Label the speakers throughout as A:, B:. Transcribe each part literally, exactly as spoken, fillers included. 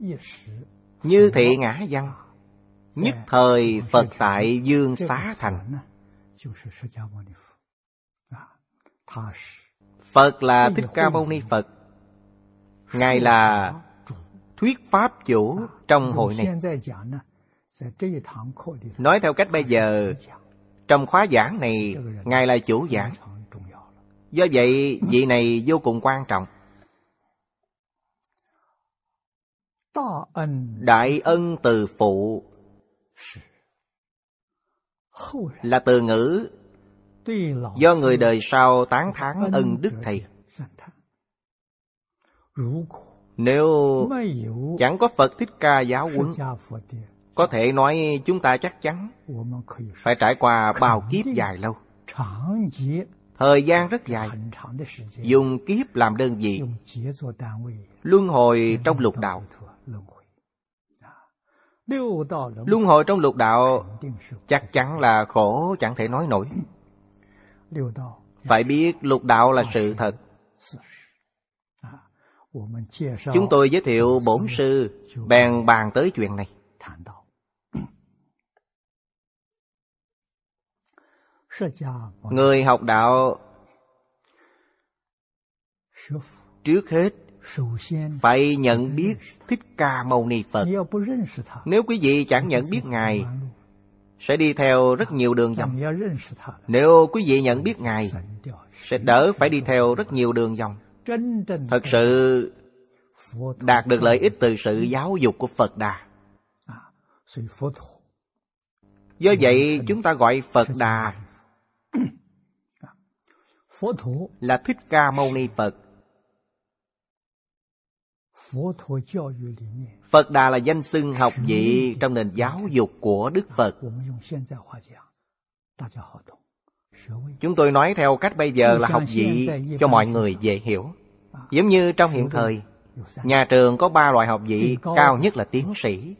A: Như thị ngã văn, nhất thời Phật tại Dương Xá Thành. Phật là Thích Ca Mâu Ni Phật. Ngài là thuyết pháp chủ trong hội này. Nói theo cách bây giờ, trong khóa giảng này, Ngài là chủ giảng. Do vậy, vị này vô cùng quan trọng. Đại ân từ phụ là từ ngữ do người đời sau tán thán ân đức thầy. Nếu chẳng có Phật Thích Ca giáo huấn, có thể nói chúng ta chắc chắn phải trải qua bao kiếp dài lâu, thời gian rất dài, dùng kiếp làm đơn vị, luân hồi trong lục đạo. Luân hồi trong lục đạo chắc chắn là khổ chẳng thể nói nổi. Phải biết lục đạo là sự thật. Chúng tôi giới thiệu bổn sư bèn bàn tới chuyện này. Người học đạo trước hết phải nhận biết Thích Ca Mâu Ni Phật. Nếu quý vị chẳng nhận biết Ngài, sẽ đi theo rất nhiều đường vòng. Nếu quý vị nhận biết Ngài, sẽ đỡ phải đi theo rất nhiều đường vòng. Thật sự đạt được lợi ích từ sự giáo dục của Phật Đà. Do vậy chúng ta gọi Phật Đà là Thích Ca Mâu Ni Phật. Phật Đà là danh xưng học vị trong nền giáo dục của Đức Phật. Chúng tôi nói theo cách bây giờ là học vị cho mọi người dễ hiểu. Giống như trong hiện thời, nhà trường có ba loại học vị, cao nhất là tiến sĩ,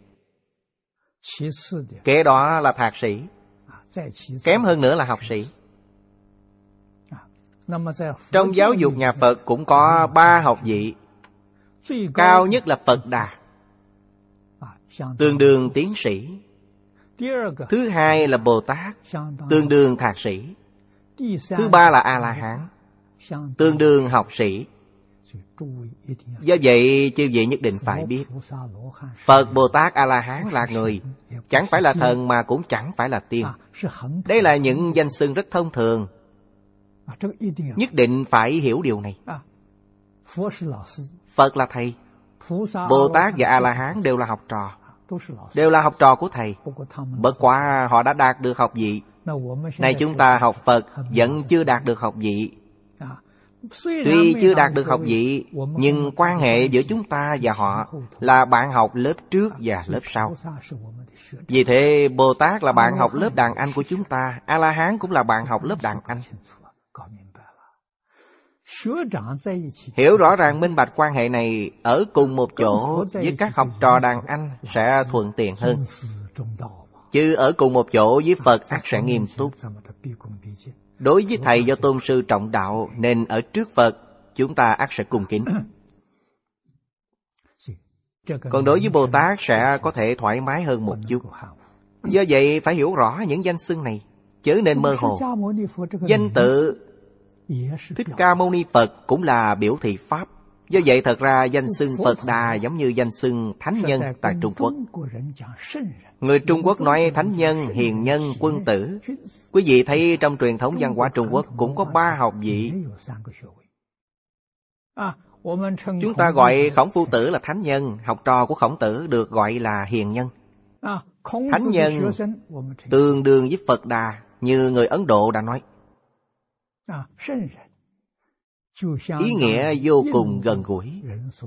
A: kế đó là thạc sĩ, kém hơn nữa là học sĩ. Trong giáo dục nhà Phật cũng có ba học vị. Cao nhất là Phật Đà, tương đương tiến sĩ. Thứ hai là Bồ Tát, tương đương thạc sĩ. Thứ ba là A-la-hán, tương đương học sĩ. Do vậy chư vị nhất định phải biết, Phật, Bồ Tát, A-la-hán là người, chẳng phải là thần mà cũng chẳng phải là tiên. Đây là những danh xưng rất thông thường. Nhất định phải hiểu điều này. Phật là thầy, Bồ Tát và A-la-hán đều là học trò, đều là học trò của thầy. Bất quá họ đã đạt được học vị. Này chúng ta học Phật vẫn chưa đạt được học vị. Tuy chưa đạt được học vị, nhưng quan hệ giữa chúng ta và họ là bạn học lớp trước và lớp sau. Vì thế Bồ Tát là bạn học lớp đàn anh của chúng ta, A-la-hán cũng là bạn học lớp đàn anh. Hiểu rõ ràng minh bạch quan hệ này, ở cùng một chỗ với các học trò đàn anh sẽ thuận tiện hơn. Chứ ở cùng một chỗ với Phật ắt sẽ nghiêm túc. Đối với thầy do tôn sư trọng đạo, nên ở trước Phật chúng ta ắt sẽ cung kính. Còn đối với Bồ Tát sẽ có thể thoải mái hơn một chút. Do vậy phải hiểu rõ những danh xưng này, chớ nên mơ hồ. Danh tự Thích Ca Mâu Ni Phật cũng là biểu thị Pháp. Do vậy thật ra danh xưng Phật Đà giống như danh xưng Thánh Nhân tại Trung Quốc. Người Trung Quốc nói Thánh Nhân, Hiền Nhân, Quân Tử. Quý vị thấy trong truyền thống văn hóa Trung Quốc cũng có ba học vị. Chúng ta gọi Khổng Phu Tử là Thánh Nhân, học trò của Khổng Tử được gọi là Hiền Nhân. Thánh Nhân tương đương với Phật Đà, như người Ấn Độ đã nói. Ý nghĩa vô cùng gần gũi.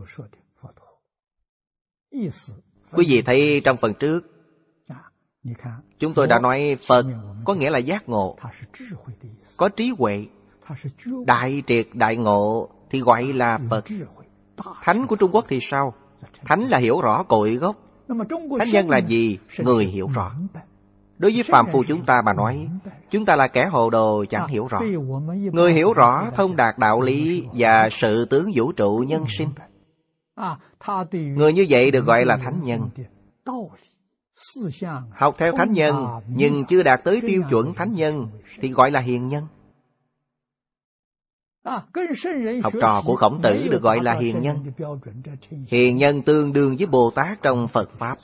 A: Quý vị thấy trong phần trước, chúng tôi đã nói Phật có nghĩa là giác ngộ, có trí huệ. Đại triệt đại ngộ thì gọi là Phật. Thánh của Trung Quốc thì sao? Thánh là hiểu rõ cội gốc. Thánh Nhân là gì? Người hiểu rõ. Đối với phàm phu chúng ta mà nói, chúng ta là kẻ hồ đồ chẳng hiểu rõ. Người hiểu rõ thông đạt đạo lý và sự tướng vũ trụ nhân sinh. Người như vậy được gọi là thánh nhân. Học theo thánh nhân nhưng chưa đạt tới tiêu chuẩn thánh nhân thì gọi là hiền nhân. Học trò của Khổng Tử được gọi là hiền nhân. Hiền nhân tương đương với Bồ Tát trong Phật Pháp.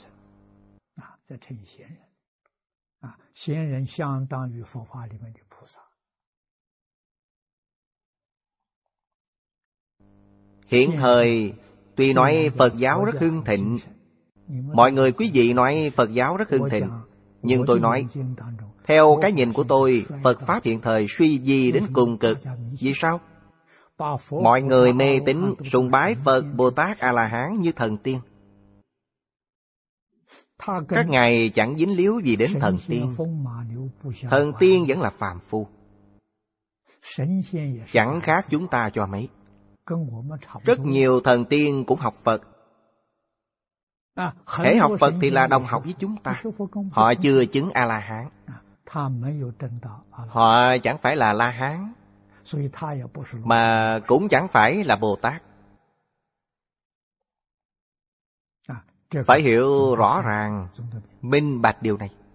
A: Hiện thời tuy nói Phật giáo rất hưng thịnh, mọi người quý vị nói Phật giáo rất hưng thịnh, nhưng tôi nói theo cái nhìn của tôi, Phật Pháp hiện thời suy vi đến cùng cực. Vì sao? Mọi người mê tín sùng bái Phật Bồ Tát A La Hán như thần tiên. Các ngài chẳng dính líu gì đến thần tiên. Thần tiên vẫn là phàm phu, chẳng khác chúng ta cho mấy. Rất nhiều thần tiên cũng học Phật. Hễ học Phật thì là đồng học với chúng ta. Họ chưa chứng A La Hán, họ chẳng phải là La Hán, mà cũng chẳng phải là Bồ Tát. Phải hiểu rõ ràng, minh bạch điều này.